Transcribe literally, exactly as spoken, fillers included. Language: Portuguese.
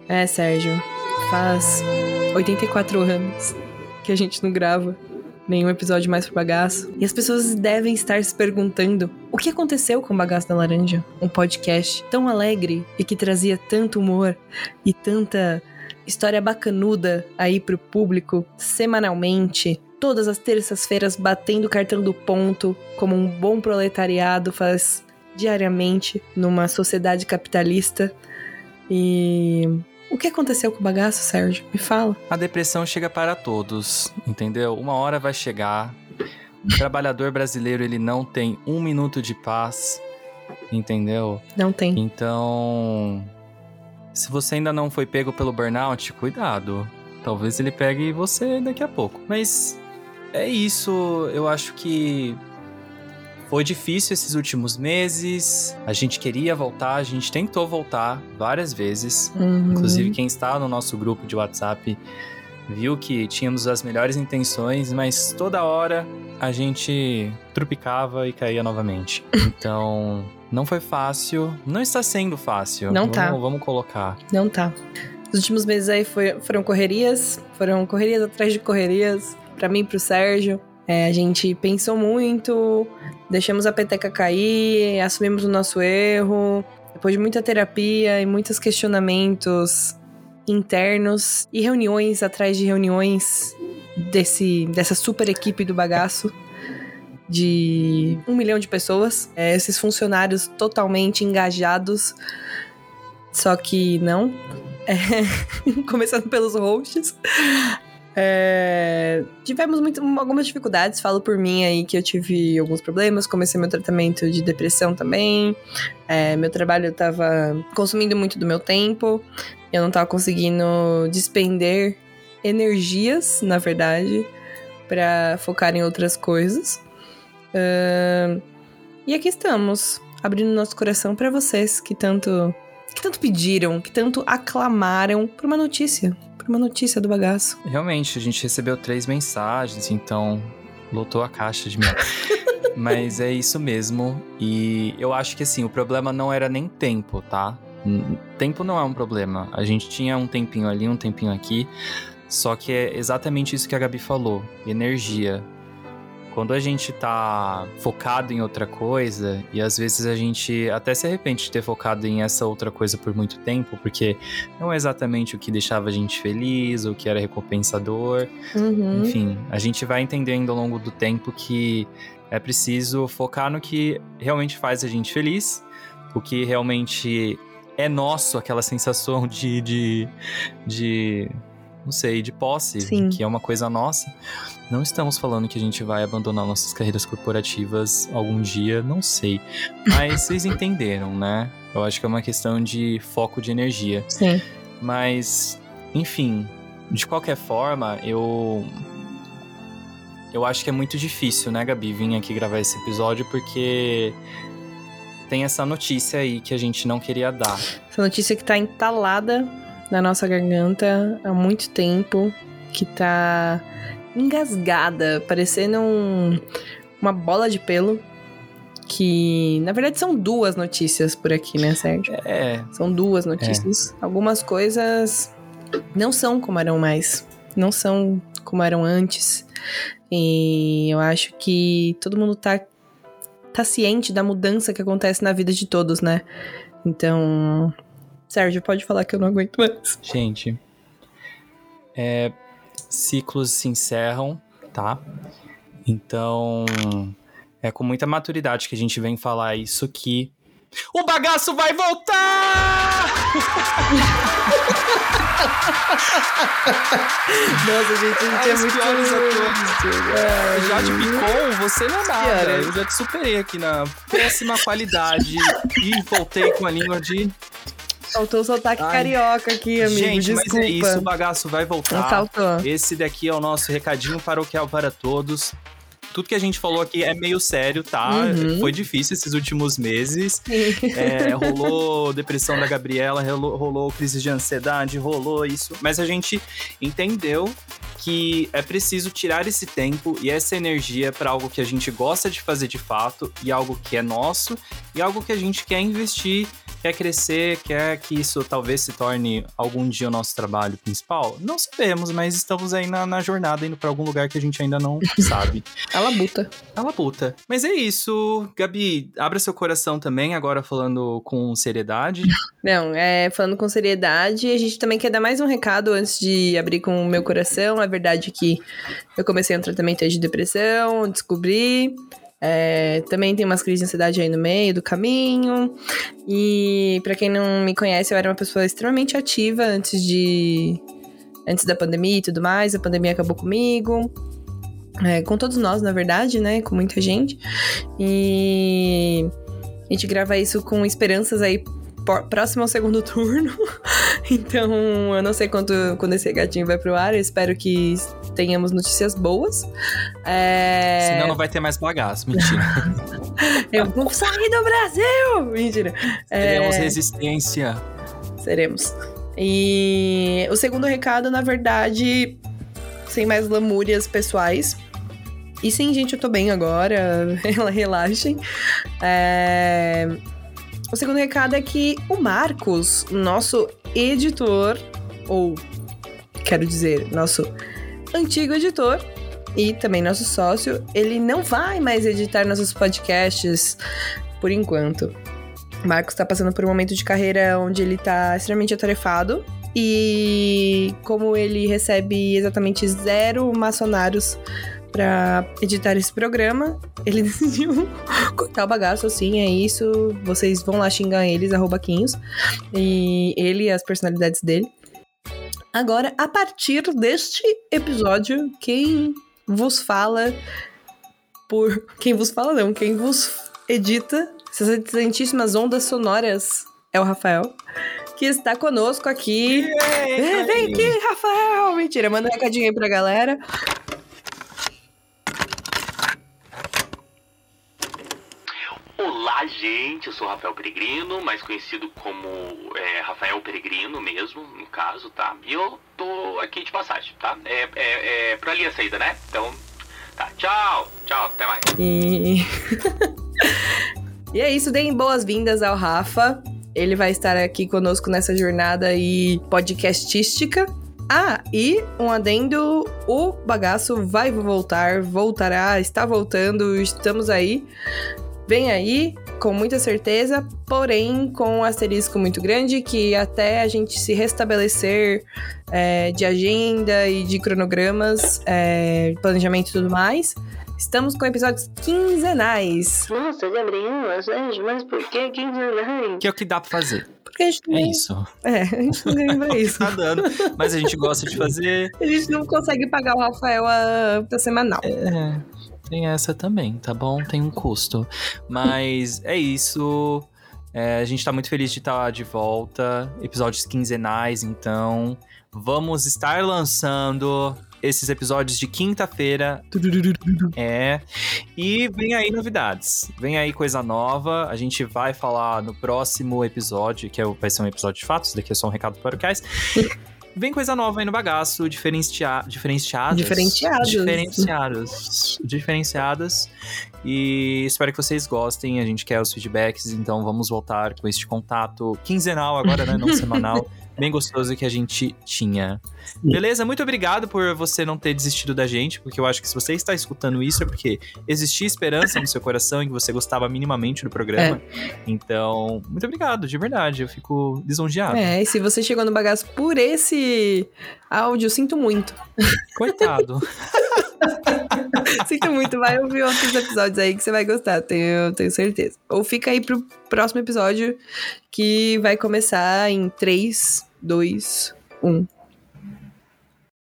É, Sérgio, faz oitenta e quatro anos que a gente não grava nenhum episódio mais pro Bagaço. E as pessoas devem estar se perguntando o que aconteceu com o Bagaço da Laranja? Um podcast tão alegre e que trazia tanto humor e tanta história bacanuda aí pro público semanalmente, todas as terças-feiras batendo o cartão do ponto, como um bom proletariado faz diariamente numa sociedade capitalista. E o que aconteceu com o Bagaço, Sérgio? Me fala. A depressão chega para todos, entendeu? Uma hora vai chegar. O trabalhador brasileiro, ele não tem um minuto de paz, entendeu? Não tem. Então, se você ainda não foi pego pelo burnout, cuidado. Talvez ele pegue você daqui a pouco. Mas é isso, eu acho que foi difícil esses últimos meses, a gente queria voltar, a gente tentou voltar várias vezes. Uhum. Inclusive, quem está no nosso grupo de WhatsApp viu que tínhamos as melhores intenções, mas toda hora a gente trupicava e caía novamente. Então, não foi fácil, não está sendo fácil. Não vamos, tá. Vamos colocar. Não tá. Os últimos meses aí foi, foram correrias, foram correrias atrás de correrias, pra mim e pro Sérgio. É, a gente pensou muito, deixamos a peteca cair, assumimos o nosso erro. Depois de muita terapia e muitos questionamentos internos e reuniões atrás de reuniões desse, dessa super equipe do Bagaço de um milhão de pessoas. É, esses funcionários totalmente engajados, só que não. É, começando pelos hosts. É, tivemos muito, algumas dificuldades, falo por mim aí que eu tive alguns problemas, comecei meu tratamento de depressão também, é, meu trabalho tava consumindo muito do meu tempo, eu não tava conseguindo despender energias, na verdade, pra focar em outras coisas. Uh, e aqui estamos, abrindo nosso coração pra vocês que tanto, que tanto pediram, que tanto aclamaram por uma notícia. Uma notícia do Bagaço. Realmente, a gente recebeu três mensagens, então lotou a caixa de mim. Mas é isso mesmo. E eu acho que assim, o problema não era nem tempo, tá? Tempo não é um problema. A gente tinha um tempinho ali, um tempinho aqui. Só que é exatamente isso que a Gabi falou. Energia. Quando a gente tá focado em outra coisa, e às vezes a gente até se arrepende de ter focado em essa outra coisa por muito tempo, porque não é exatamente o que deixava a gente feliz, ou o que era recompensador. Uhum. Enfim, a gente vai entendendo ao longo do tempo que é preciso focar no que realmente faz a gente feliz, o que realmente é nosso, aquela sensação de, de, de não sei, de posse, Sim. Que é uma coisa nossa. Não estamos falando que a gente vai abandonar nossas carreiras corporativas algum dia, não sei. Mas vocês entenderam, né? Eu acho que é uma questão de foco de energia. Sim. Mas, enfim, de qualquer forma, eu... Eu acho que é muito difícil, né, Gabi, vir aqui gravar esse episódio, porque tem essa notícia aí que a gente não queria dar. Essa notícia que tá entalada na nossa garganta há muito tempo, que tá engasgada, parecendo um, uma bola de pelo, que na verdade são duas notícias por aqui, né, Sérgio? É. São duas notícias. É. Algumas coisas não são como eram mais, não são como eram antes, e eu acho que todo mundo tá, tá ciente da mudança que acontece na vida de todos, né? Então, Sérgio, pode falar que eu não aguento mais. Gente, é... ciclos se encerram, tá? Então, é com muita maturidade que a gente vem falar isso, que o bagaço vai voltar! Nossa, gente, a gente é muito piores atores. Jade Picon, você não é nada. Eu já te superei aqui na péssima qualidade e voltei com a língua de... Faltou o sotaque Ai. carioca aqui, amigo. Gente, desculpa. Mas é isso, o bagaço vai voltar. Faltou. Esse daqui é o nosso recadinho paroquial para todos. Tudo que a gente falou aqui é meio sério, tá? Uhum. Foi difícil esses últimos meses. É, rolou depressão da Gabriela, rolou, rolou crise de ansiedade, rolou isso. Mas a gente entendeu que é preciso tirar esse tempo e essa energia para algo que a gente gosta de fazer de fato, e algo que é nosso, e algo que a gente quer investir quer crescer, quer que isso talvez se torne algum dia o nosso trabalho principal? Não sabemos, mas estamos aí na, na jornada, indo pra algum lugar que a gente ainda não sabe. A labuta. A labuta. Mas é isso, Gabi, abra seu coração também, agora falando com seriedade. Não, é, falando com seriedade, a gente também quer dar mais um recado antes de abrir com o meu coração. É verdade que eu comecei um tratamento de depressão, descobri... É, também tem umas crises de ansiedade aí no meio do caminho. E pra quem não me conhece, eu era uma pessoa extremamente ativa antes de antes da pandemia e tudo mais. A pandemia acabou comigo, é, com todos nós, na verdade, né? Com muita gente. E a gente grava isso com esperanças aí próximo ao segundo turno. Então, eu não sei quanto, quando esse gatinho vai pro ar. Eu espero que tenhamos notícias boas. É... Senão não vai ter mais bagaço, mentira. Eu vou sair do Brasil! Mentira. Teremos é... resistência. Seremos. E o segundo recado, na verdade, sem mais lamúrias pessoais. E sim, gente, eu tô bem agora. Relaxem. É... O segundo recado é que o Marcos, nosso editor, ou quero dizer, nosso antigo editor e também nosso sócio, ele não vai mais editar nossos podcasts por enquanto. O Marcos tá passando por um momento de carreira onde ele tá extremamente atarefado e como ele recebe exatamente zero maçonários pra editar esse programa, ele decidiu cortar o bagaço, assim, é isso. Vocês vão lá xingar eles, arroba Quinhos. E ele e as personalidades dele. Agora, a partir deste episódio, quem vos fala por... Quem vos fala não, quem vos edita essas excelentíssimas ondas sonoras é o Rafael, que está conosco aqui. É, vem aqui, Rafael! Mentira, manda um recadinho aí pra galera. Olá, gente, eu sou o Rafael Peregrino, mais conhecido como é, Rafael Peregrino mesmo, no caso, tá? E eu tô aqui de passagem, tá? É, é, é pra ali a saída, né? Então, tá, tchau, tchau, até mais. E... e é isso, deem boas-vindas ao Rafa. Ele vai estar aqui conosco nessa jornada aí podcastística. Ah, e um adendo, o bagaço vai voltar, voltará, está voltando, estamos aí. Vem aí, com muita certeza, porém com um asterisco muito grande, que até a gente se restabelecer é, de agenda e de cronogramas, é, planejamento e tudo mais, estamos com episódios quinzenais. Nossa, Gabriel, gente, mas por que quinzenais? Que é o que dá pra fazer. Porque a gente não... É isso. É, a gente não ganha pra isso. Tá dando, mas a gente gosta de fazer. A gente não consegue pagar o Rafael a, a semanal. É... Tem essa também, tá bom? Tem um custo. Mas é isso. É, a gente tá muito feliz de estar de volta. Episódios quinzenais, então. Vamos estar lançando esses episódios de quinta-feira. É. E vem aí novidades. Vem aí coisa nova. A gente vai falar no próximo episódio, que é, vai ser um episódio de fatos. Daqui é só um recado para o Cais. Vem coisa nova aí no bagaço, diferencia... diferenciados. Diferenciados. Diferenciados. Diferenciadas. E espero que vocês gostem. A gente quer os feedbacks, então vamos voltar com este contato quinzenal agora, né? Não semanal. Bem gostoso que a gente tinha. Beleza? Muito obrigado por você não ter desistido da gente, porque eu acho que se você está escutando isso é porque existia esperança no seu coração e que você gostava minimamente do programa. É. Então, muito obrigado, de verdade. Eu fico lisonjeado. É, e se você chegou no bagaço por esse áudio, sinto muito. Coitado. Sinto muito, vai ouvir outros episódios aí que você vai gostar, tenho, tenho certeza. Ou fica aí pro próximo episódio que vai começar em três, dois, um.